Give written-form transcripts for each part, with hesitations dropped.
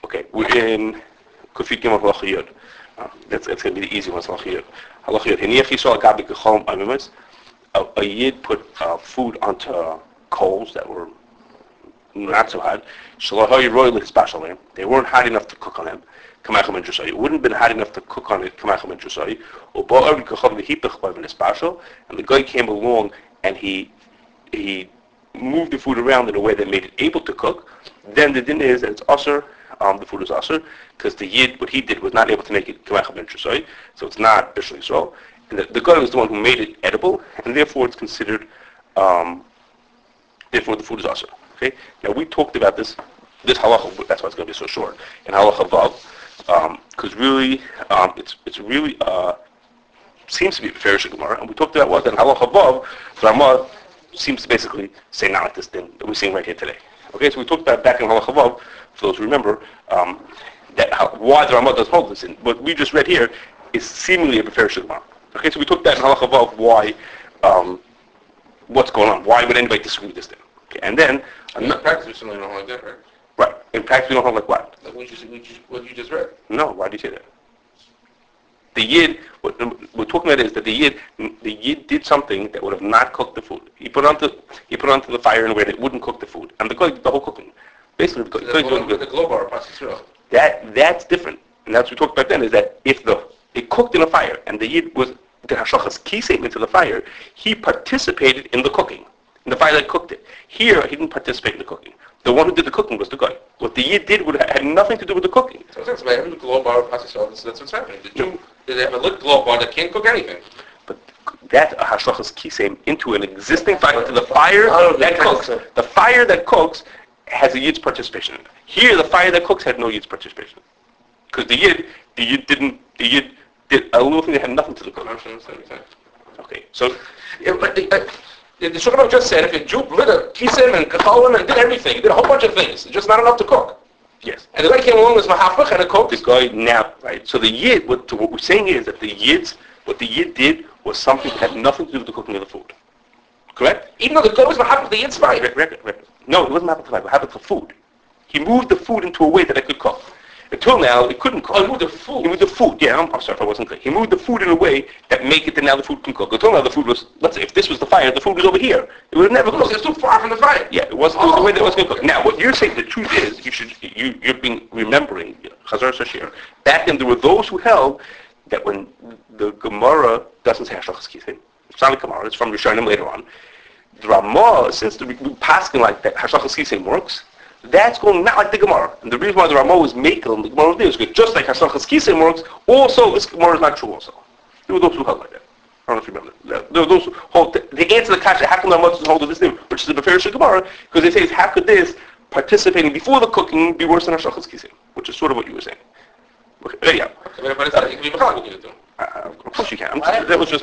Okay, we're in Kufit Gimel Halacha Yud. That's going to be the easy one. Halacha Yud. Halacha Yud. Hiniach Yisrael Gabi Gechol Amimus. A Yid put food onto coals that were not so hot. Shalahoy royally special. They weren't hot enough to cook on them. Kamacham and Drusai. It wouldn't have been hot enough to cook on it. Kamacham and Drusai. Uba Gechol V'Hipach by special. And the guy came along and he moved the food around in a way that made it able to cook. Then the din is that it's usher. The food is usher because the Yid, what he did, was not able to make it Kamacham and Drusai. So it's not Bishul Yisrael. And the guy was the one who made it edible, and therefore it's considered. Therefore, the food is usher. Okay. Now we talked about this halacha. That's why it's going to be so short. In halacha vav, because really, it's really seems to be a Beferish Gemara, and we talked about what in halacha vav, the Rama seems to basically say not like this thing that we're seeing right here today. Okay. So we talked about back in halacha vav. For those who remember, why the Rama does hold this in. What we just read here is seemingly a Beferish Gemara. Okay, so we took that in halacha vav. Why? What's going on? Why would anybody disagree with this thing? Okay, and then in practice, we certainly don't like that, right? Right. In practice, we don't hold like what? Like what you just read. No. Why do you say that? The Yid. What we're talking about is that the Yid did something that would have not cooked the food. He put it onto the fire in a way that it wouldn't cook the food, and the guy did the whole cooking. Basically, the global process. That's different, and that's what we talked about then. Is that if it cooked in a fire, and the Yid was the hashachas kisem into the fire, he participated in the cooking, in the fire that cooked it. Here, he didn't participate in the cooking. The one who did the cooking was the guy. What the Yid did had nothing to do with the cooking. So that's why every glow bar process. That's what's happening. The Jew, they have a little glow bar that can't cook anything. But that hashachas kisem into an existing fire, to the fire that cooks. The fire that cooks has a Yid's participation in it. Here, the fire that cooks had no Yid's participation. Because the Yid did a little thing that had nothing to do with it. Okay, so the Shulchan just said if a Jew lit a kisim and kacholim and did everything, he did a whole bunch of things, it's just not enough to cook. Yes. And the guy came along as mahafach and it cooked. The guy now, right? So the Yid, what we're saying is that what the Yid did was something that had nothing to do with the cooking of the food. Correct? Even though the guy was mahafach, the Yid's fine. No, it wasn't mahafach the fire. It happened for food. He moved the food into a way that it could cook. Until now, it couldn't cook. Oh, he moved the food. He moved the food. Yeah, I'm sorry if I wasn't clear. He moved the food in a way that make it that now the food can cook. Until now, the food was, let's say, if this was the fire, the food was over here. It would have never cooked. It's too far from the fire. Yeah, it was the way that it was going to cook. Now, what you're saying, the truth is, you're being remembering Chazar Sashir. Back then, there were those who held that when the Gemara doesn't say Hashachas Kisei, it's not a Gemara, it's from Rishonim later on. The Ramah, since the passing like that, Hashachas Kisei works. That's going not like the Gemara. And the reason why the Ramah was making and the Gemara was there is because just like Hashachas Kisei works, also this Gemara is not true also. There were those who held like that. I don't know if you remember. There were those who hold, they answer the question, how come the Ramah doesn't hold of this name, which is the Beferish Gemara, because they say, how could this, participating before the cooking, be worse than Hashachas Kisei, which is sort of what you were saying. Okay, yeah. But it's not, you can be mechal cooking it too. Of course you can. That was just...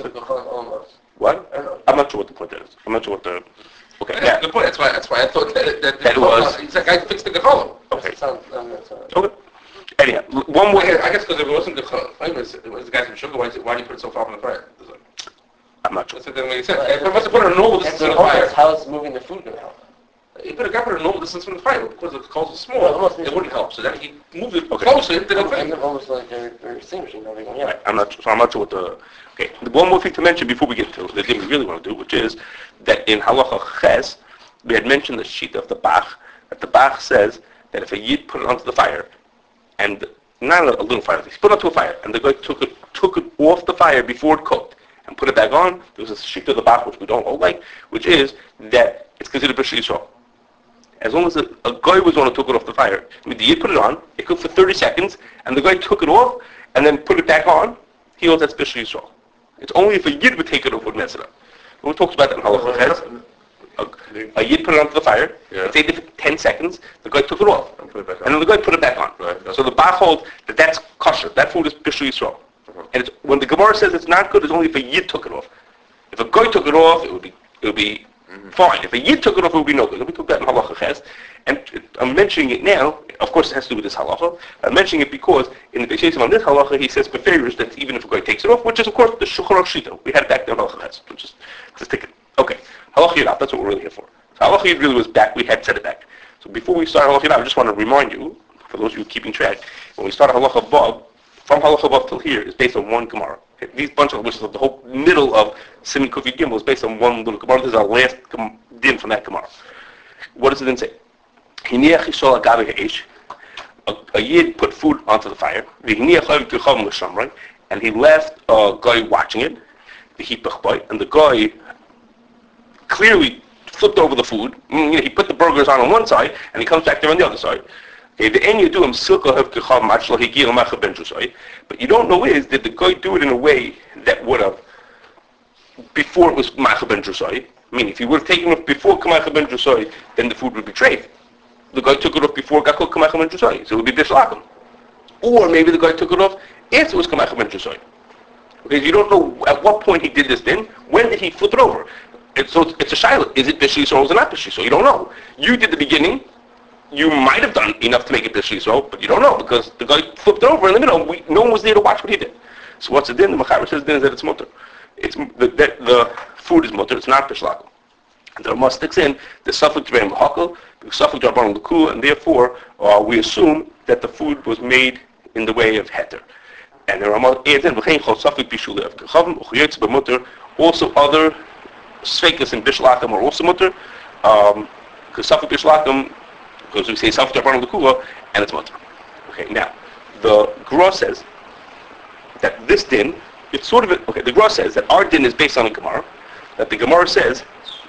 What? I'm not sure what the point is. I'm not sure what the... Okay. That's a good point. That's why I thought that was... It's like I fixed the gecholim. Okay. Okay. Anyhow, one more... I guess because if it wasn't gecholim, it was the guys from sugar, why do you put it so far from the fire? I'm not sure. That's what that makes sense. If I must have put it a normal distance from the fire... How is moving the food going to help? He put a normal distance from the fire, but because the coals are small, it wouldn't help. So then he moved it closer into the fire. Almost like they're extinguishing everything. Yeah. Right. I'm not sure what the... Okay. One more thing to mention before we get to the thing we really want to do, which is that in Halacha Ches, we had mentioned the sheet of the Bach, that the Bach says that if a Yid put it onto the fire, and not a little fire, he put it onto a fire, and the guy took it off the fire before it cooked, and put it back on, there was a sheet of the Bach, which we don't all like, which is that it's considered B'Shul Yisrael. As long as a guy was the one who took it off the fire, I mean, the Yid put it on, it cooked for 30 seconds, and the guy took it off, and then put it back on, he holds that's B'Shul Yisrael. It's only if a Yid would take it off would mess it up. We talked about that in Halacha Ches. A Yid put it onto the fire, it stayed there for 10 seconds, the guy took it off, and then the guy put it back on. Right, so the Bach holds that that's kosher, that food is B'Shul Yisrael. And it's, when the Gemara says it's not good, it's only if a Yid took it off. If a guy took it off, it would be fine. If a Yid took it off, it would be no good. We took that in Halacha Ches. And I'm mentioning it now, of course it has to do with this halacha. I'm mentioning it because in the Beis on this halacha he says beferish that even if a guy takes it off, which is of course the Shulchan Aruch Shita. We had it back there in Halacha Ches, which is just take it. Okay. Halacha Yud, that's what we're really here for. So Halacha Yud really was back, we had set it back. So before we start Halacha Yud, I just want to remind you, for those of you keeping track, when we start Halacha Vav, from Halacha Vav till here is based on one Gemara. Okay? These bunch of, which is the whole middle of Siman Kuf Yud Gimel, is based on one little Gemara. This is our last din from that Gemara. What does it then say? Hiniach Yisrael agabe ha'esh. A Yid put food onto the fire. Right? And he left a guy watching it. And the guy clearly flipped over the food. He put the burgers on one side, and he comes back there on the other side. Okay, the end you do him but you don't know is, did the guy do it in a way that would have, before it was Macha ben Drusai? Meaning, if he would have taken it before Kamacha ben Drusai, then the food would be treif. The guy took it off before it got cooked Kamacha ben Drusai, so it would be Bishlakim. Or maybe the guy took it off after it was Kamacha ben Drusai. Okay, you don't know at what point he did this then. When did he flip it over? So it's a shiloh. Is it Bishli Yisrael or is it not Bishli Yisrael? You don't know. You did the beginning. You might have done enough to make it Bishli Yisrael, but you don't know because the guy flipped it over in the middle. No one was there to watch what he did. So what's the din? The Mechaber says din is that it's mutter. The food is mutter. It's not Bishlakim. And the Ramah sticks in the Suffolk Dvarim L'Hakel, the Suffolk Dvarim L'Kul, and therefore we assume that the food was made in the way of heter. And the Ramah adds in v'chein chol Suffolk Bishul of Kechavim Uchuyetz b'mutter. Also other sveikas in Bishlakim are also mutter. Because Suffolk Bishlakim, because we say Suffolk Dvarim L'Kul, and it's mutter. Okay, now the Gra says that this din, it's sort of the Gra says that our din is based on a Gemara. That the Gemara says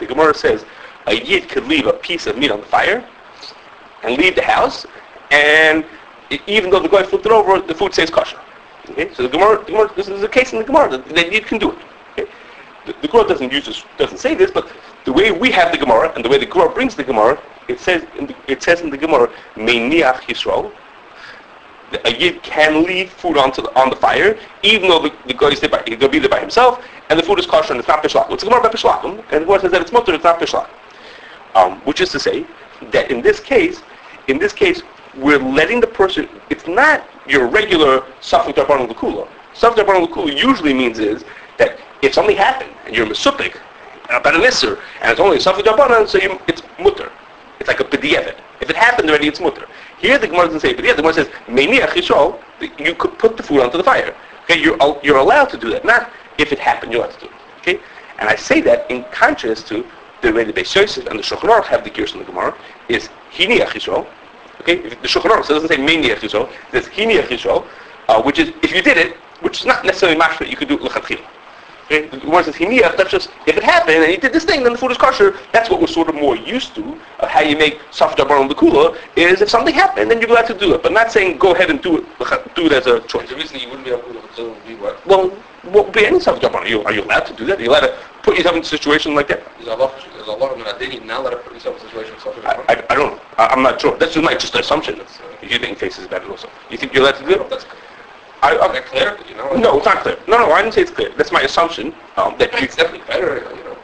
a Yid could leave a piece of meat on the fire and leave the house, and even though the guy flipped it over, the food stays kosher. Okay, so the Gemara, this is a case in the Gemara that Yid can do it. Okay, the Gemara doesn't say this, but the way we have the Gemara and the way the Gemara brings the Gemara, it says in the Gemara, Meiniach Yisrael. A Yid can leave food on the fire, even though the guy is there he'll be there by himself, and the food is kosher and it's not Bishlakim. It's a Gemara about Bishlakim, and the Gemara says that it's mutter, it's not Bishlakim. Which is to say that in this case, we're letting the person. It's not your regular Safek Darban L'Kula. Safek Darban L'Kula usually means is that if something happened and you're Mesupik about an Isser, and it's only a Safek Darban, so it's mutter. It's like a B'di'evet. If it happened already, it's mutter. Here the Gemara doesn't say, but the Gemara says, Meiniach Yisrael, you could put the food onto the fire. Okay, you're allowed to do that. Not if it happened, you're allowed to do it. Okay, and I say that in contrast to the way the Beis Yosef and the Shulchan Aruch have the gears in the Gemara is Hiniach Yisrael. Okay, if the Shulchan Aruch so it doesn't say Meiniach Yisrael, it says Hiniach Yisrael, which is if you did it, which is not necessarily mashma, you could do it l'chatchila. Okay, the Gemara says Hiniach, that's just if it happened and you did this thing, then the food is kosher. That's what we're sort of more used to of how you make Safek Darban L'Kula is if something happened, then you're allowed to do it, but not saying go ahead and do it as a choice. The reason you wouldn't be able to be what? Well, what be any Safek Darban? Are you allowed to do that? Are you allowed to put yourself in a situation like that? There's a lot of Menadini now that are putting yourself in a situation of I don't know. I'm not sure. That's just an assumption. You think faces is better also. You think you're allowed to do it? That's okay. Clear, you know? No, it's not clear. No, I didn't say it's clear. That's my assumption. That it's definitely better, you know.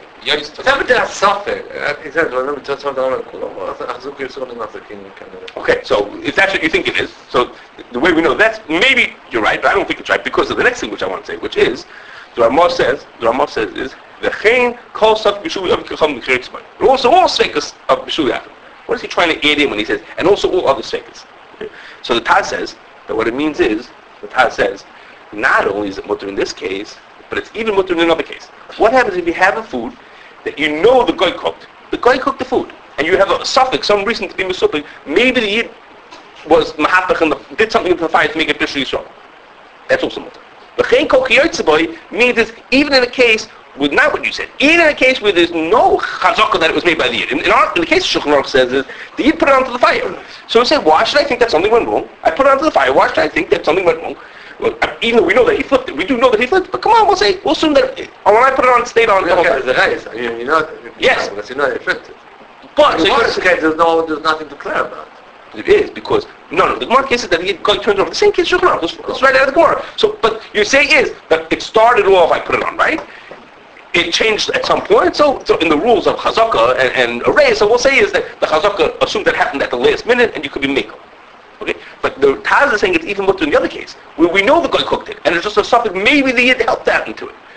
Okay, so if that's what you think it is, so the way we know that's maybe you're right, but I don't think it's right because of the next thing which I want to say, which is the Ramah says is the chain calls stuff b'shuvi of kecham b'chiritzmai. And also all sveikas of b'shuvi after. What is he trying to add in when he says and also all other sveikas? Okay. So the Taz says that what it means is the Taz says not only is it mutter in this case, but it's even mutter in another case. What happens if you have a food that you know the guy cooked? The guy cooked the food, and you have a suffix, some reason to be misupik. Maybe the Yid was mahapach and did something to the fire to make it Bishul Yisrael. That's also mutter. The Chen Kol Chiyotze means is even in a case with not what you said, even in a case where there's no chazaka that it was made by the Yid. In the case Shulchan Aruch says is the Yid put it onto the fire. So he said, why should I think that something went wrong? I put it onto the fire. Why should I think that something went wrong? Well, even though we know that he flipped it, we do know that he flipped it. But come on, we'll assume that when I put it on, it stayed on the whole time. Yes, because you know it flipped. But in this case, there's nothing to declare about. It is because the Gemara case is that the guy turns over. The same case Shulchan Aruch. It's right out of the Gemara. So, but you say is that it started off. I put it on, right? It changed at some point. So in the rules of chazaka and array, so we'll say is that the chazaka assumed that happened at the last minute, and you could be makel. Okay, but the Taz is saying it's even mutter in the other case, where we know the guy cooked it, and it's just a suffix. Maybe the Yid helped out into it.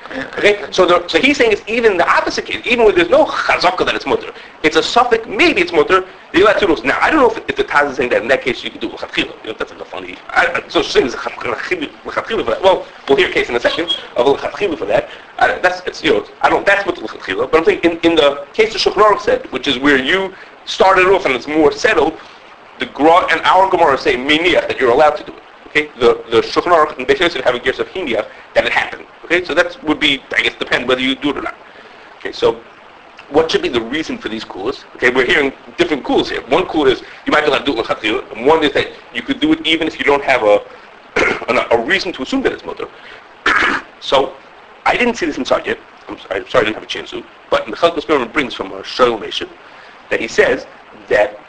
Okay, so he's saying it's even the opposite case. Even when there's no chazaka that it's mutter, it's a suffix. Maybe it's mutter. You have two rules. Now I don't know if the Taz is saying that in that case you can do l'chatchila. You know, that's like a funny. So saying is l'chatchila for that. Well, we'll hear a case in a second of l'chatchila for that. That's it's I don't. That's what l'chatchila. But I'm saying in the case the Shulchan Aruch said, which is where you started off and it's more settled. The Gra and our Gemara say miniach that you're allowed to do it. Okay, the Shulchan Aruch and Beis Yosef have a gears of hiniach that it happened. Okay, so that would be, I guess, depend whether you do it or not. Okay, so what should be the reason for these kulas? Okay, we're hearing different kulas here. One kula is you might be able to do it with l'chatchila, and one is that you could do it even if you don't have a reason to assume that it's mutter. So I didn't see this inside yet. I'm sorry I didn't have a chance to. But the Chalkos Berman brings from a Shoel Meshav that he says that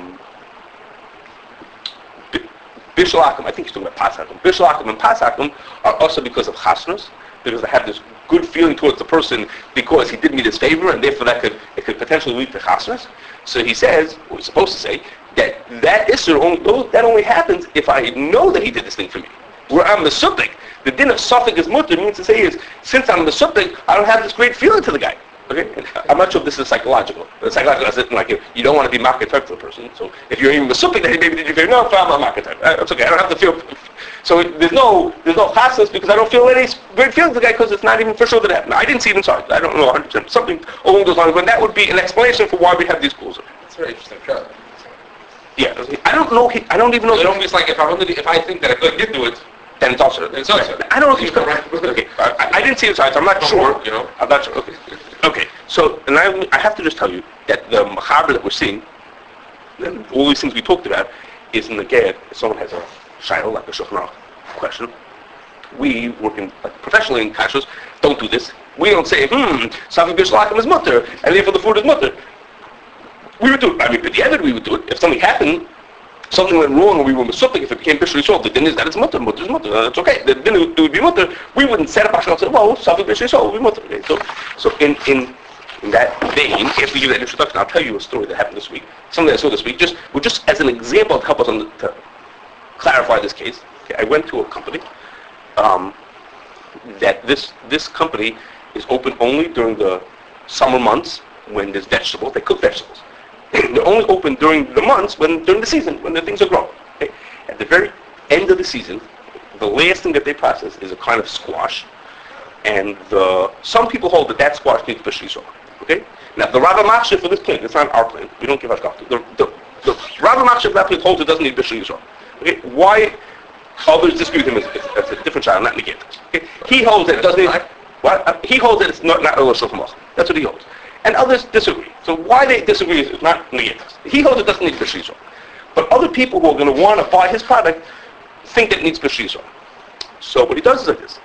Bishul Akum, I think he's talking about Pasakum. Bishul Akum and Pasakum are also because of chasnas, because they have this good feeling towards the person because he did me this favor, and therefore it could potentially lead to chasnas. So he says, or he's supposed to say, that issur that only happens if I know that he did this thing for me. Where I'm the subject, the din of suffix is mutter means to say is, since I'm the subject, I don't have this great feeling to the guy. Okay, I'm not sure if this is psychological. The psychological is like you don't want to be marketed to the person. So if you're even assuming that he maybe did you feel, no, I'm not marketed. It's okay. I don't have to feel. So there's no chasnas because I don't feel any great feeling to the guy because it's not even for sure that happened. I didn't see it inside. I don't know 100%. Something along those lines. But that would be an explanation for why we have these schools. That's very interesting. Sure. Yeah, I don't know. I don't even know. It almost like if I think that I did do it. Then it's also. It's also. I don't know if he's correct. Okay, I didn't see it inside, so I'm not sure. I'm not sure. Okay. Okay, so and I have to just tell you that the machaber that we're seeing, and all these things we talked about, is in the Gad. If someone has a shayla, like a Shulchan Aruch question, we work professionally in kashrus, don't do this. We don't say, Safi Bishul Akum is mutter, and therefore the food is mutter. We would do it. I mean, but the evidence we would do it. If something happened, something went wrong, and we were misupik, if it became Bishul Yisrael, the din is that it's mutter is mutter. That's okay. The din it would be mutter. We wouldn't set up our and say, well, Safi Bishul Yisrael will be mutter. Okay? So in that vein, if we give that introduction, I'll tell you a story that happened this week. Something I saw this week, just as an example to help us to clarify this case. Okay, I went to a company that this company is open only during the summer months when there's vegetables. They cook vegetables. They're only open during the months during the season when the things are growing. Okay? At the very end of the season, the last thing that they process is a kind of squash, and some people hold that squash needs Bishul Yisrael. Okay? Now the Rav Machshir for this plant, it's not our plant. We don't give hashgacha. The Rav Machshir for that plant holds it doesn't need Bishul Yisrael. Okay? Why others dispute him? That's a different child, not negate. Okay? He holds that it doesn't need. What? He holds that it's not Elo Shulchan. That's what he holds. And others disagree. So why they disagree is not negated. He holds it doesn't need Bishul Yisrael. But other people who are going to want to buy his product think that it needs Bishul Yisrael. So what he does is like this.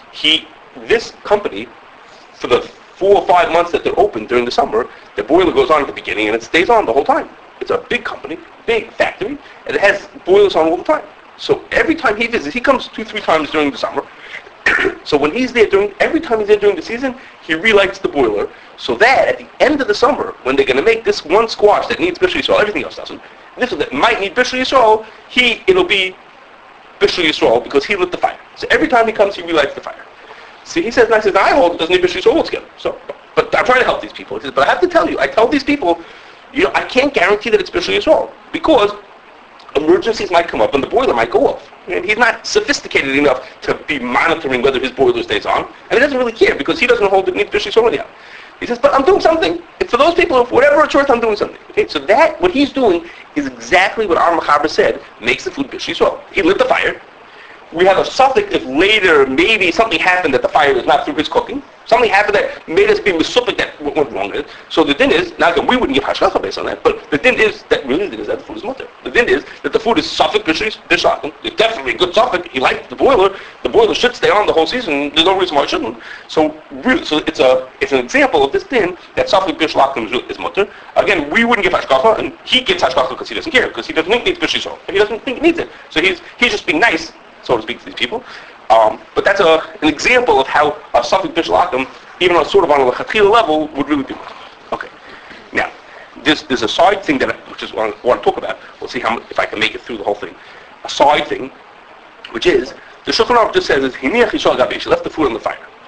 This company, for the 4 or 5 months that they're open during the summer, the boiler goes on at the beginning and it stays on the whole time. It's a big company, big factory, and it has boilers on all the time. So every time he visits, he comes 2-3 times during the summer. So when he's there every time he's there during the season, he relights the boiler, so that at the end of the summer, when they're going to make this one squash that needs Bishul Yisrael, everything else doesn't, this that might need Bishul Yisrael, it'll be Bishul Yisrael because he lit the fire. So every time he comes, he relights the fire. See, he says, and I said, I hold it doesn't need Bishul Yisrael altogether. So, but I'm trying to help these people. He says, but I have to tell you, I tell these people, I can't guarantee that it's Bishul Yisrael because emergencies might come up and the boiler might go off. And he's not sophisticated enough to be monitoring whether his boiler stays on, and he doesn't really care because he doesn't hold it needs Bishul Yisrael anyhow. He says, but I'm doing something. For those people, for whatever it's worth, I'm doing something. Okay, so what he's doing is exactly what our Machaber said makes the food Bishul Yisrael. He lit the fire. We have a suffix if later maybe something happened that the fire is not through his cooking. Something happened that made us be misupik that went wrong with it. So the din is, now again, we wouldn't give hashgacha based on that, but the din is that the food is mutter. The din is that the food is suffix Bishul Yisrael. It's definitely a good suffix. He liked the boiler. The boiler should stay on the whole season. There's no reason why it shouldn't. So it's an example of this din that suffix Bishul Yisrael is mutter. Again, we wouldn't give hashgacha, and he gives hashgacha because he doesn't care, because he doesn't think it needs Bishul Yisrael. He doesn't think it needs it. So he's just being nice, so to speak, to these people. But that's an example of how a suffix Bishul Akum, even on sort of on a lechatchila level, would really be. Okay. Now, there's a side thing which is what I want to talk about. We'll see if I can make it through the whole thing. A side thing, which is the Shulchan Aruch just says, "Hiniach Yisrael Gabesh." He left the food on the fire.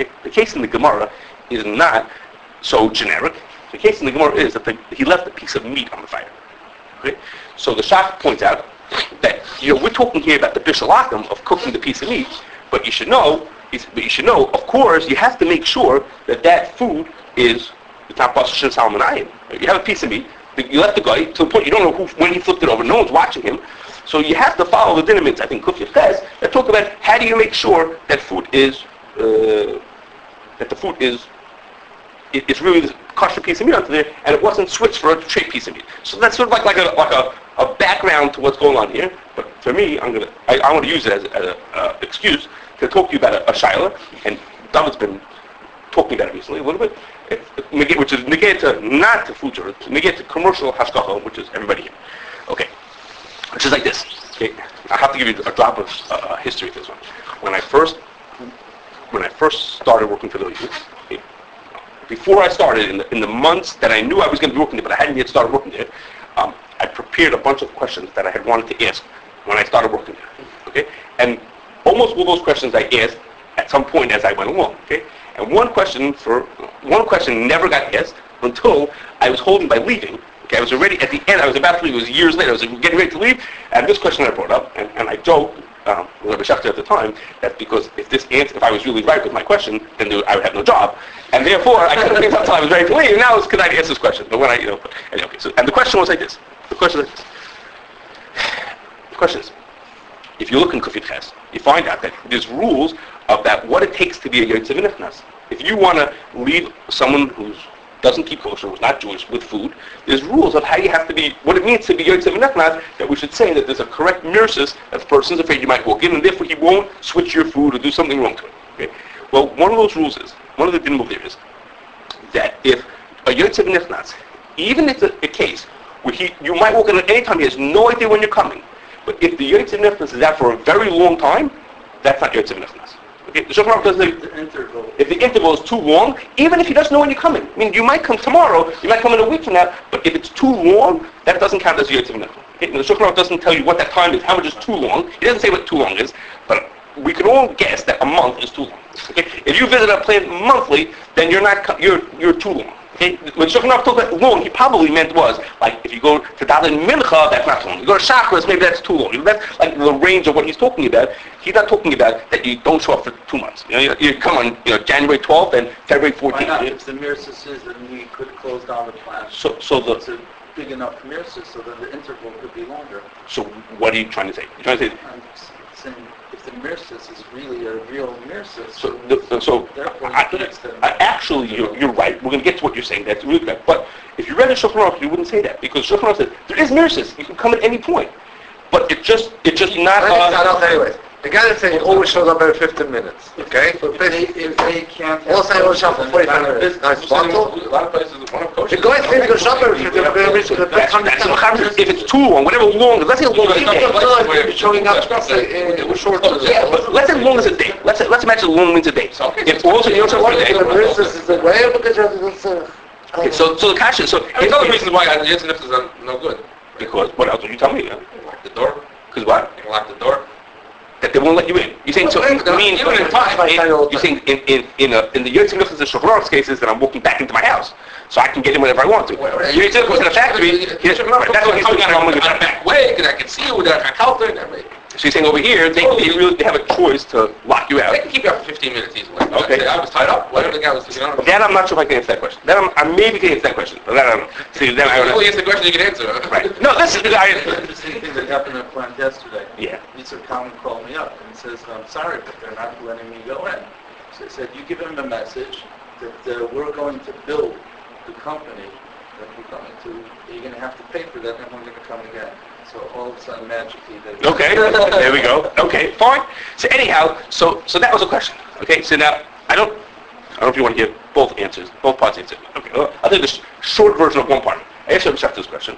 Okay? The case in the Gemara is not so generic. The case in the Gemara is that he left a piece of meat on the fire. Okay? So the Shach points out that we're talking here about the bishalakim of cooking the piece of meat, but you should know, of course, you have to make sure that food is it's not Pasha Salmonayim. You have a piece of meat, you left the guy to the point you don't know when he flipped it over, no one's watching him. So you have to follow the dinamics, I think, Kuf Yeftes, that talk about how do you make sure that food is, that the food is, it's really the kosher piece of meat onto there, and it wasn't switched for a straight piece of meat. So that's sort of like a background to what's going on here. But for me, I want to use it as an excuse to talk to you about a shaila, and David's been talking about it recently a little bit, which is negate to not to food service, negate to commercial hashgacha, which is everybody here. Okay, which is like this. Okay, I have to give you a drop of history of this one. When I first started working for the youth, okay, before I started, in the months that I knew I was going to be working there, but I hadn't yet started working there, I prepared a bunch of questions that I had wanted to ask when I started working there. Okay, and almost all those questions I asked at some point as I went along. Okay, and one question never got asked until I was holding by leaving. Okay, I was already at the end. I was about to leave. It was years later. I was getting ready to leave, and this question I brought up, and I joked with Rabbi Schachter at the time that because if I was really right with my question, then I would have no job, and therefore I couldn't leave until I was ready to leave. Now it's because I asked this question. But when anyway, okay. So, and the question was like this. The question is, if you look in Kufit Ches, you find out that there's rules about what it takes to be a Yotze V'Nichnas. If you want to leave someone who doesn't keep kosher, who's not Jewish, with food, there's rules of how you have to be, what it means to be Yotze V'Nichnas, that we should say that there's a correct mirsus that the person's afraid you might walk in, and therefore he won't switch your food or do something wrong to it. Okay? Well, one of those rules is, one of the din there is, that if a Yotze V'Nichnas, even if it's a case where you might walk in at any time, he has no idea when you're coming, but if the Yotze V'Nichnas is out for a very long time, that's not Yotze V'Nichnas. Okay, the Shulchan Aruch does if the interval is too long, even if he doesn't know when you're coming. I mean, you might come tomorrow, you might come in a week from now, but if it's too long, that doesn't count as Yotze V'Nichnas. Okay, and the Shulchan Aruch doesn't tell you what that time is, how much is too long. He doesn't say what too long is, but we can all guess that a month is too long. Okay, if you visit a plant monthly, then you're too long. Okay, when Shulchan Aruch talked about long, he probably meant was like if you go to Daven Mincha, that's not too long. You go to Shachris, maybe that's too long. That's like the range of what he's talking about. He's not talking about that you don't show up for 2 months. You come on, January 12th and February 14th. Why not? If the mirsus is, then we could close down the plant. So it's a big enough mirsus, so then the interval could be longer. So what are you trying to say? You're trying to say? I'm saying if the mirsus is really a real mirsus, therefore you could extend. Actually, you're right. We're going to get to what you're saying. That's really correct. But if you read the Shulchan Aruch, you wouldn't say that because Shulchan Aruch says there is mirsus. You can come at any point, but it's just not. Anyways, the guy that says he always shows up every 15 minutes. Okay? If they can't... All say he'll shop for 45 minutes. Nice bottle. A lot of places want to kosher. The guy says he's going to shop every 15 minutes. If it's too long, whatever long, let's say long as a day. You're showing up short. Yeah, but let's say long as a day. Let's imagine long means a day. If also you don't show up for a day. The mirsus is the way because you're... Okay, so the question, so There's other reasons why Yotze V'Nichnas is no good. because what else would you tell me? Lock the door. Because what? You can lock the door. That they won't let you in. You're saying so? Even in time. You're saying in the Yotze V'Nichnas and Shulchan Aruch's cases that I'm walking back into my house, so I can get in whenever I want to. Yotze V'Nichnas in a factory. That's what he's talking about. On a back way, because I can see you without a counter and everything. So you're saying over here they have a choice to lock you out. They can keep you up for 15 minutes easily. Okay. I was tied up. Whatever the guy was, That I'm not sure if I can answer that question. I maybe can answer that question, but that I don't know. See, then I If don't you know. answer the question, you can answer. Right. No, this is It's the same thing that happened at plant yesterday. Yeah. Mr. Kalman called me up and says, I'm sorry, but they're not letting me go in. So I said, you give him a message that we're going to build the company that you're going to have to pay for that, and we're going to come again. So all of a sudden, magically, Okay, there we go. Okay, fine. So anyhow, so that was a question. Okay, so now I don't know if you want to hear both answers, both parts answered. Okay, I'll take the short version of one part. I asked Shachter's question.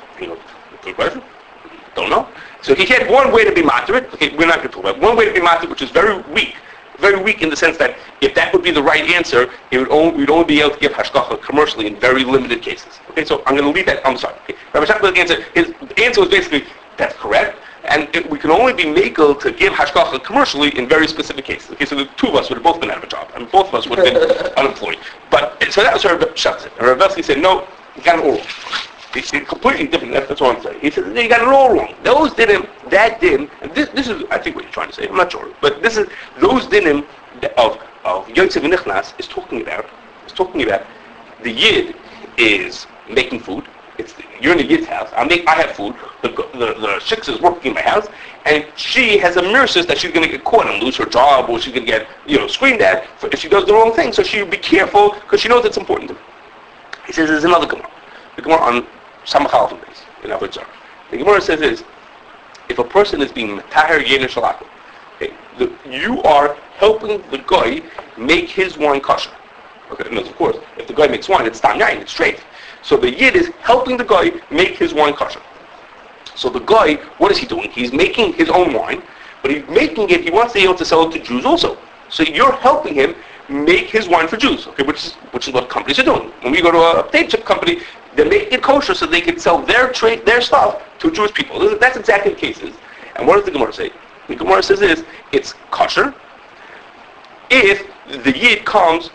Good question. Don't know. So he had one way to be moderate. Okay, we're not going to talk about it. One way to be moderate, which is very weak in the sense that if that would be the right answer, we'd only be able to give hashgacha commercially in very limited cases. Okay, so I'm going to leave that. I'm sorry. Okay. Rabbi Shachter's answer, his answer was basically, that's correct, and we can only be makel to give hashgacha commercially in very specific cases. Okay, so the two of us would have both been out of a job, and both of us would have been unemployed. But so that was her Shatzit. And Rav Belsky said, no, you got it all wrong. It's completely different. That's what I'm saying. He said, you got it all wrong. Those dinim, that din, and this is, I think, what you're trying to say. I'm not sure, but this is those dinim of Yotzev Nichnas is talking about the Yid is making food. You're in the Yid's house. I have food. The shiksa is working in my house, and she has a mirrors that she's going to get caught and lose her job, or she's going to get screamed at if she does the wrong thing. So she'll be careful because she knows it's important to her. He says there's another Gemara. The Gemara on Samach Alpha base in Avodah. The Gemara says is if a person is being mataher yeder shalako, you are helping the guy make his wine kosher. Okay, and of course, if the guy makes wine, it's tam yain, it's straight. So the Yid is helping the guy make his wine kosher. So the guy, what is he doing? He's making his own wine, but he's making it, he wants to be able to sell it to Jews also. So you're helping him make his wine for Jews, okay, which is what companies are doing. When we go to a potato chip company, they make it kosher so they can sell their stuff to Jewish people. That's exactly the case is. And what does the Gemara say? The Gemara says it's kosher if the Yid comes,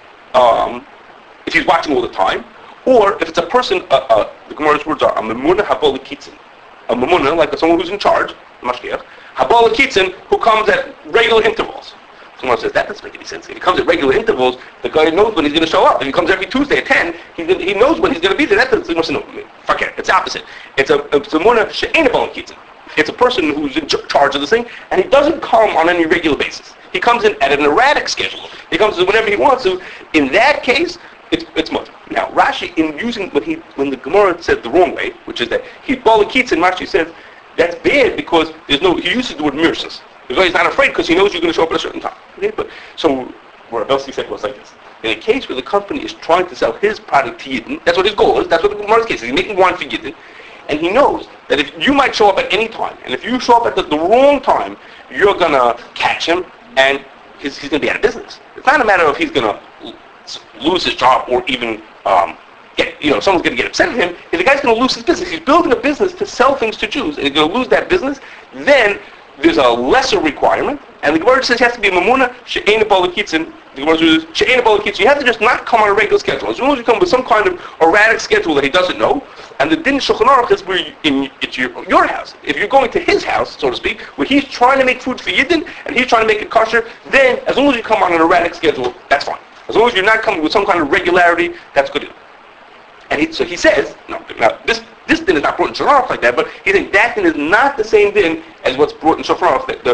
if he's watching all the time, or if it's a person, the Gemara's words are, a memuna habol kitzin. A memuna, like someone who's in charge, mashgiach, habol kitzin, who comes at regular intervals. Someone says, that doesn't make any sense. If he comes at regular intervals, the guy knows when he's going to show up. If he comes every Tuesday at 10, he knows when he's going to be there. That doesn't no, forget it. It's the opposite. It's a memuna she'ein habol kitzin. It's a person who's in charge of this thing, and he doesn't come on any regular basis. He comes in at an erratic schedule. He comes in whenever he wants to. In that case, it's much. Now, Rashi, in using when the Gemara said the wrong way, which is that he balakitz, and Rashi says that's bad because he uses the word mirsus. He's not afraid because he knows you're going to show up at a certain time. Okay, but so what Belsky said was like this: in a case where the company is trying to sell his product to Yidden, that's what his goal is. That's what the Gemara's case is. He's making wine for Yidden, and he knows that if you might show up at any time, and if you show up at the wrong time, you're going to catch him, and he's going to be out of business. It's not a matter of he's going to lose his job or even someone's going to get upset at him. If the guy's going to lose his business, he's building a business to sell things to Jews, and he's going to lose that business, then there's a lesser requirement, and the Gemara says he has to be a mamuna she'ein balakitzin. The Gemara says she'ein balakitzin. You have to just not come on a regular schedule. As long as you come with some kind of erratic schedule that he doesn't know, and the din Shulchan Aruch is where it's your house. If you're going to his house, so to speak, where he's trying to make food for Yidden and he's trying to make it kosher, then as long as you come on an erratic schedule, that's fine. As long as you're not coming with some kind of regularity, that's good. And so he says, now this din is not brought in Shulchan Aruch like that, but he thinks that din is not the same din as what's brought in Shulchan Aruch. That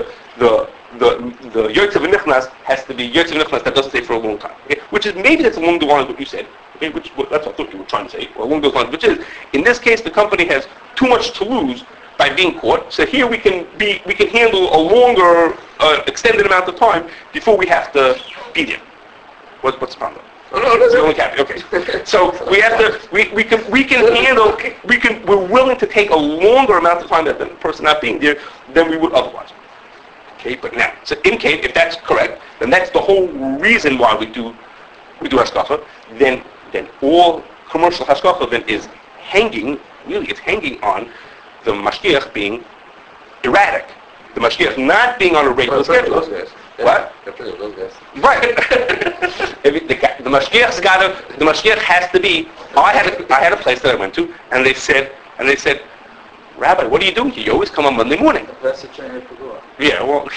the Yotzev Nichnas has to be Yotzev Nichnas that doesn't stay for a long time. Okay? Which is maybe that's along the lines of what you said. Okay? That's what I thought you were trying to say, or along those lines. Which is, in this case, the company has too much to lose by being caught. So here we can handle a longer, extended amount of time before we have to be there. What's the problem? No, that's the only caveat. Okay. So we have to. We can handle. We're willing to take a longer amount of time than the person not being there than we would otherwise. Okay. But now, so in case if that's correct, then that's the whole reason why we do hashgacha. Then all commercial hashgacha then is hanging. Really, it's hanging on the mashgiach being erratic. The mashgiach not being on a regular schedule. What? Right. The mashgiach has to be. I had a place that I went to, and they said, Rabbi, what are you doing here? You always come on Monday morning. That's a chain of Pagua. Yeah. Well,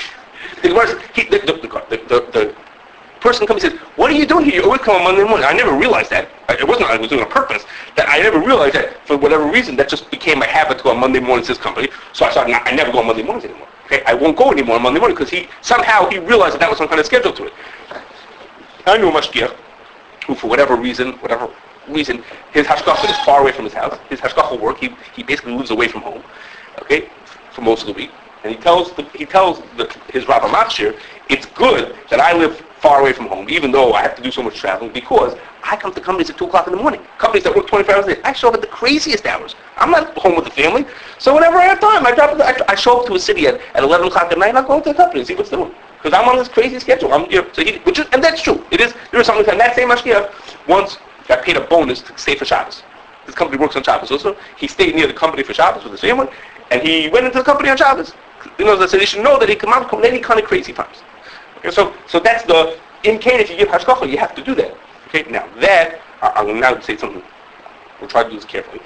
the person comes and says, what are you doing here? You always come on Monday morning. I never realized that. It wasn't I was doing it on purpose. That I never realized that for whatever reason that just became my habit to go on Monday mornings to this company. So I started. I never go on Monday mornings anymore. Okay, I won't go anymore on Monday morning because he realized that was some kind of schedule to it. I knew a mashgiach who, for whatever reason, his hashgacha is far away from his house. His hashgacha work, he basically lives away from home. Okay, for most of the week, and he tells his Rabbi Machshir, it's good that I live far away from home, even though I have to do so much traveling, because I come to companies at 2 o'clock in the morning. Companies that work 24 hours a day. I show up at the craziest hours. I'm not home with the family. So whenever I have time, I show up to a city at 11 o'clock at night, and I go to the company and see what's doing. Because I'm on this crazy schedule. And that's true. It is. There is something like that. That same mashgiach once got paid a bonus to stay for Shabbos. This company works on Shabbos also. He stayed near the company for Shabbos with his family, and he went into the company on Shabbos. that they should know that it cannot come in any kind of crazy times. Okay, so that's the in case if you give hashgacha, you have to do that. Okay, now that I'm going to now say something. We'll try to do this carefully.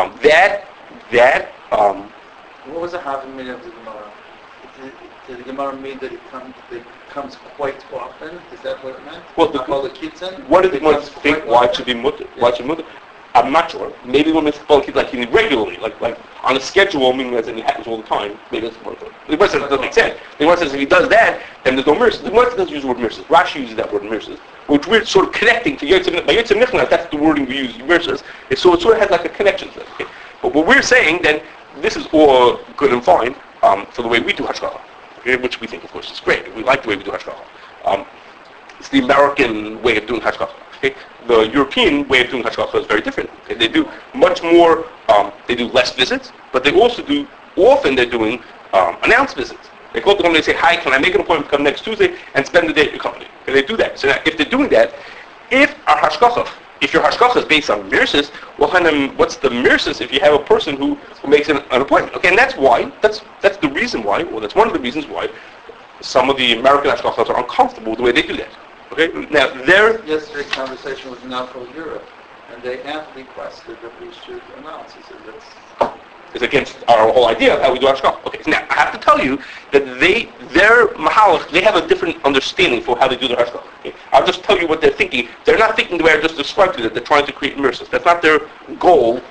What was the Havim meaning of the Gemara? Did the Gemara mean that it comes quite often? Is that what it meant? Well, what did the Gemara think? Why it should be mutter? Why should mutter? I'm not sure. Maybe when it's like regularly, like on a schedule, meaning as it happens all the time. Maybe that's more. The Gemara says it doesn't make sense. The Gemara says if he does that, then there's no mercy. The Gemara doesn't use the word mercy. Rashi uses that word mercy, which we're sort of connecting to Yotzei Nichnas. That's the wording we use. Mercy. So it sort of has like a connection to it. Okay? But what we're saying then, this is all good and fine for the way we do hashgacha, okay? Which we think, of course, is great. We like the way we do hashgacha. It's the American way of doing hashgacha. Okay? The European way of doing hashgacha is very different. Okay? They do much more. They do less visits, but they also do. Often they're doing announced visits. They call the company. They say, "Hi, can I make an appointment to come next Tuesday and spend the day at your company?" Okay? They do that. So now, if they're doing that, if your hashgacha is based on mirsis, well, what's the mirsis if you have a person who makes an appointment? Okay, and that's why. That's the reason why. Well, that's one of the reasons why some of the American hashgachas are uncomfortable with the way they do that. Okay, now yesterday's conversation was now for Europe, and they have requested that we should announce. He said it's against our whole idea of how we do hashgacha. Okay, so now I have to tell you that their mahalach, they have a different understanding for how they do their hashgacha. Okay? I'll just tell you what they're thinking. They're not thinking the way I just described to you, that they're trying to create mirsus. That's not their goal.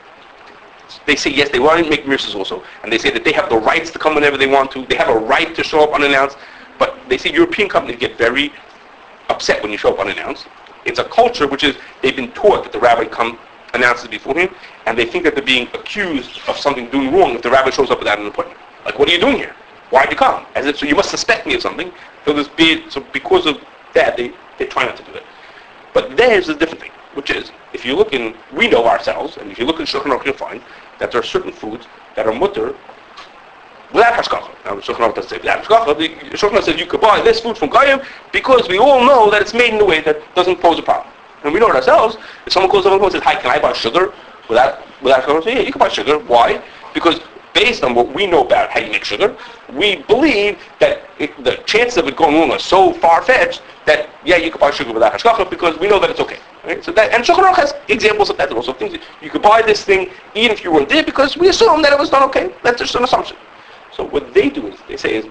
They say yes, they want to make mirsus also, and they say that they have the rights to come whenever they want to. They have a right to show up unannounced, but they say European companies get very upset when you show up unannounced. It's a culture which is they've been taught that the rabbi announces before him, and they think that they're being accused of something doing wrong if the rabbi shows up without an appointment. Like, what are you doing here? Why'd you come? As if so you must suspect me of something. So because of that, they try not to do that. But there's a different thing, which is if you look in, we know ourselves, and if you look in Shulchan Aruch, you'll find that there are certain foods that are mutter without hashgacha. Now, the Shulchan Aruch doesn't say without hashgacha. The Shulchan Aruch says you could buy this food from Goyim because we all know that it's made in a way that doesn't pose a problem. And we know it ourselves. If someone calls up and says, "Hi, can I buy sugar without sugar?" Say, "Yeah, you can buy sugar." Why? Because based on what we know about how you make sugar, we believe that the chances of it going wrong are so far-fetched that, yeah, you can buy sugar without hashgacha because we know that it's okay. Right? So that, and Shulchan Aruch has examples of that. There are also things that you could buy this thing even if you weren't there because we assume that it was done okay. That's just an assumption. So what they do is, they say is,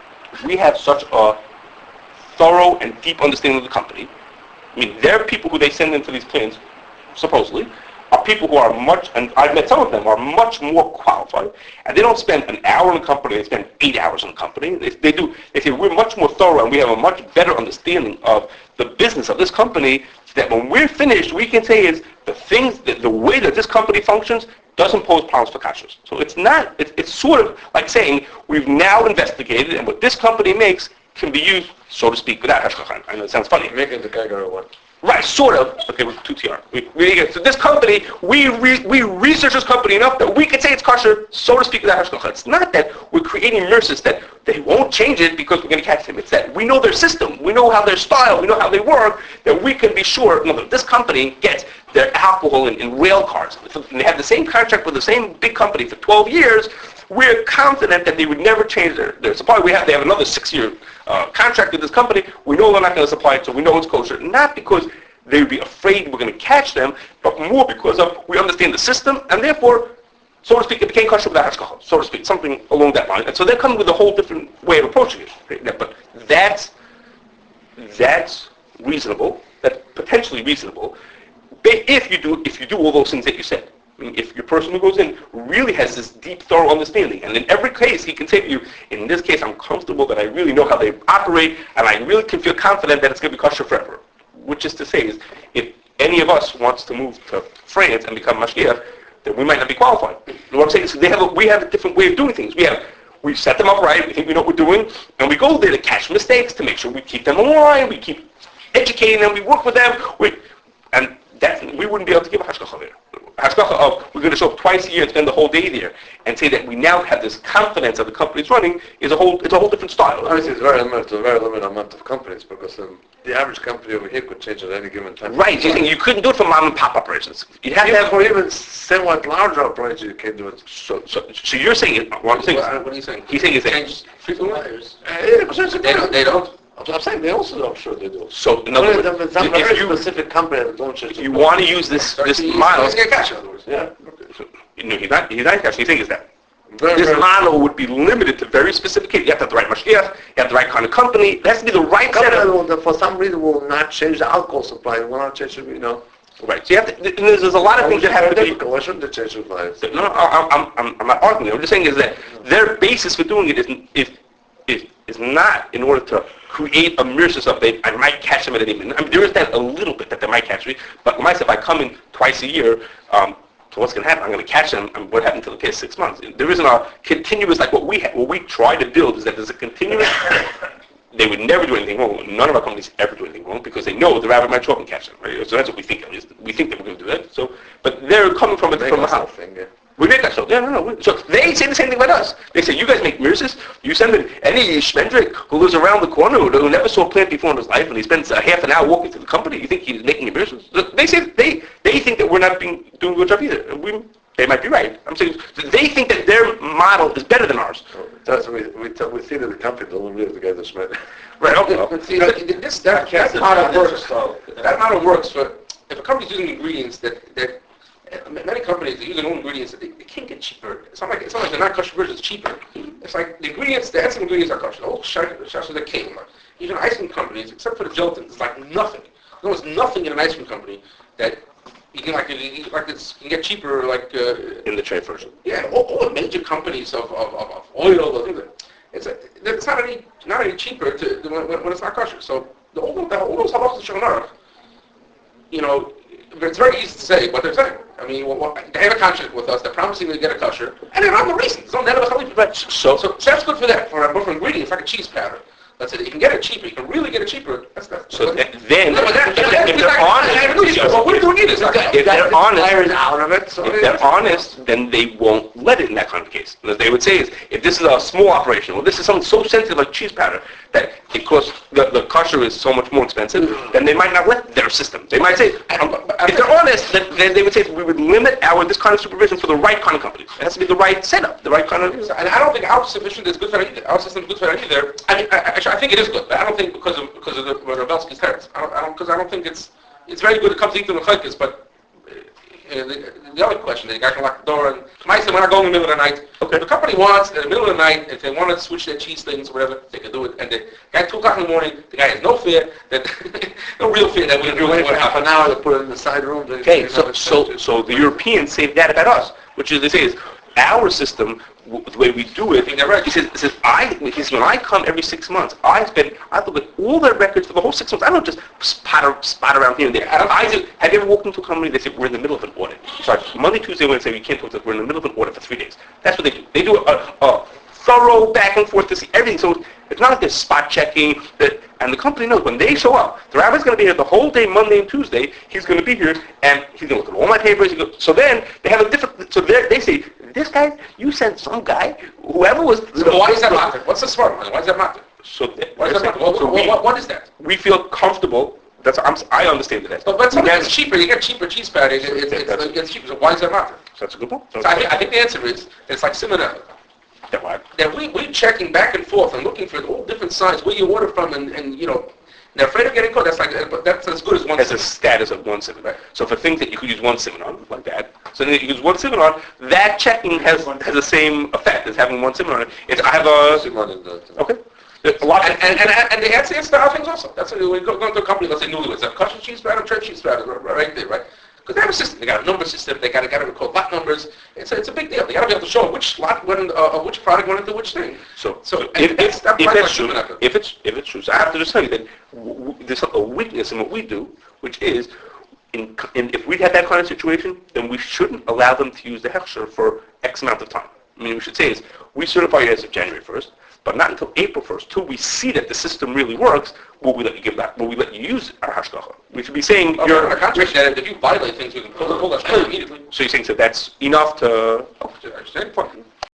we have such a thorough and deep understanding of the company. I mean, their people who they send into these plans, supposedly, are people who are and I've met some of them, are much more qualified, and they don't spend an hour in the company, they spend 8 hours in the company. They say we're much more thorough and we have a much better understanding of the business of this company, so that when we're finished, we can say is the way that this company functions doesn't pose problems for kashrus. So it's sort of like saying we've now investigated and what this company makes can be used, so to speak, without hashgacha. I know it sounds funny. Making the kagara one. Right, sort of. Okay, we're 2 TR. So this company, we research this company enough that we can say it's kosher, so to speak, without hashgacha. It's not that we're creating mercies that they won't change it because we're going to catch them. It's that we know their system, we know how their style, we know how they work, that we can be sure, no, this company gets their alcohol in rail cars. And they have the same contract with the same big company for 12 years. We're confident that they would never change their supply. They have another 6-year contract with this company. We know they're not going to supply it, so we know it's kosher. Not because they would be afraid we're going to catch them, but more because we understand the system, and therefore, so to speak, it became kosher without hashgacha, so to speak, something along that line. And so they're coming with a whole different way of approaching it. Right? But that's reasonable. That's potentially reasonable. If you do all those things that you said. I mean, if your person who goes in really has this deep, thorough understanding, and in every case he can say to you, in this case I'm comfortable that I really know how they operate, and I really can feel confident that it's going to be kosher forever. Which is to say, is if any of us wants to move to France and become mashgiach, then we might not be qualified. You know what I'm saying? So we have a different way of doing things. We set them up right, we think we know what we're doing, and we go there to catch mistakes, to make sure we keep them in line, we keep educating them, we work with them, we wouldn't be able to give a hashgacha there. hashgacha of we're going to show up twice a year and spend the whole day there, and say that we now have this confidence that the company's running is it's a whole different style. Obviously, it's a very limited amount of companies because the average company over here could change at any given time. Right, you couldn't do it for mom and pop operations. You'd have to Even have. for even somewhat larger operations, you can't do it. So you're saying what I'm saying? What are you saying? He's saying is that. Change frequently? Yeah, because They don't. I'm saying they also, I'm sure they do. So in other words, It's a very if you specific company that don't change. if you want to use this model, He's getting cash, in other words. Yeah. he's not actually saying is that. Very, This very- model would be limited to very specific cases. You have to have the right mashgiach, you have the right kind of company. It has to be the right Company setup. that for some reason will not change the alcohol supply. Will not change it, Right. So you have to. And there's a lot of things that have to be. difficult. Why shouldn't they change the supply? No, I'm not arguing. I'm just saying is that their basis for doing it is not in order to create a mirror of they I might catch them at any minute. I mean, there is that a little bit that they might catch me, but myself, if I come in twice a year, so what's going to happen? I'm going to catch them. And what happened to the case 6 months? There isn't a continuous like what we try to build is that there's a continuous. They would never do anything wrong. None of our companies ever do anything wrong because they know the rabbit might show up and catch them. Right? So that's what we think. At least we think that we're going to do that. So, but they're coming from a house. We make that so. Yeah, no. So they say the same thing about us. They say, you guys make mirrors. You send in any Shmendrik who lives around the corner who never saw a plant before in his life and he spends a half an hour walking to the company. You think he's making a mirrors? They say they think that we're not doing a good job either. And they might be right. I'm saying they think that their model is better than ours. That's we see that the company doesn't really together, Smith. Right. Okay. But see, that model works. That model works for if a company's using ingredients that many companies are using own ingredients that they can't get cheaper. It's not like they're not kosher versions cheaper. It's like the ingredients, the essential ingredients are kosher. The whole shash of the came. Even ice cream companies, except for the gelatin, it's like nothing. There was nothing in an ice cream company that you can you can get cheaper In the trade version. Yeah, all the major companies of oil, or things like it's not any cheaper when it's not kosher. So all those halachos of Shulchan Aruch, it's very easy to say what they're saying. I mean, they have a contract with us. They're promising to get a kosher, and they're not the reason. There's no net of a Right. So that's good for that. For ingredients, like a cheese powder. That's it. You can get it cheaper. You can really get it cheaper. so then if if they're honest, what do we need is if they're honest. out of it, so If they're honest, then they won't let it in that kind of case. What they would say is, if this is a small operation, well, this is something so sensitive like cheese powder that it costs the kosher is so much more expensive, then they might not let their system. They might say, if they're honest, then they would say we would limit this kind of supervision for the right kind of companies. It has to be the right setup, the right kind of. And I don't think our sufficient is good for either. Our system is good for either. I mean, actually, I think it is good, but I don't think because of the Rebelsky's teretz. I don't think it's very good. It comes to eat the mechaikas, but the other question, the guy can lock the door and might say we're not going in the middle of the night. Okay. The company wants in the middle of the night if they want to switch their cheese things or whatever, they can do it. And the guy 2 o'clock in the morning, the guy has no fear that no real fear that we're you doing wait for half an hour to put it in the side room. Okay, so the Europeans say that about us, which is they say is our system, the way we do it. He says when I come every 6 months, I look at all their records for the whole 6 months. I don't just spot around here and there. Have you ever walked into a company? They say we're in the middle of an audit. Sorry, Monday, Tuesday, Wednesday, we can't talk to us. We're in the middle of an audit for 3 days. That's what they do. They do a thorough back and forth to see everything. So it's not like they're spot checking. And the company knows when they show up, the rabbi's going to be here the whole day, Monday and Tuesday. He's going to be here, and he's going to look at all my papers. So then they have a different. So they say, this guy, you sent some guy, whoever was. So why is that matter? What's the smart one? Why is that matter? What is that? We feel comfortable. I understand that. But something that's cheaper. You get cheaper cheese patty. It's cheaper. So why does that matter? That's a good point. So I think the answer is it's like similar. That we're checking back and forth and looking for all different signs where you order from, and they're afraid of getting caught. That's as good as one. Has a status of one simon. Right. So for things that you could use one simon on, like that, so then you use one simon on, that checking has the same effect as having one simon on it. I have a okay. A lot and the answer is to other things also. That's when we go into a company. Let's say Newlyweds, a kosher cheese batter, trade cheese batter, right there, right. Because they have a system. They got a number system. They got to record lot numbers. It's a big deal. They got to be able to show which lot went which product went into which thing. So if it's true, so I have to just tell you that there's a weakness in what we do, which is if we had that kind of situation, then we shouldn't allow them to use the hechsher for X amount of time. I mean, we should say is we certify you as of January 1st. but not until April 1st, till we see that the system really works, will we let you give that, will we let you use our hashgacha. We should be saying, You're on a contract that if you violate things, we can pull that immediately. so you're saying that that's enough to, I understand. Fine.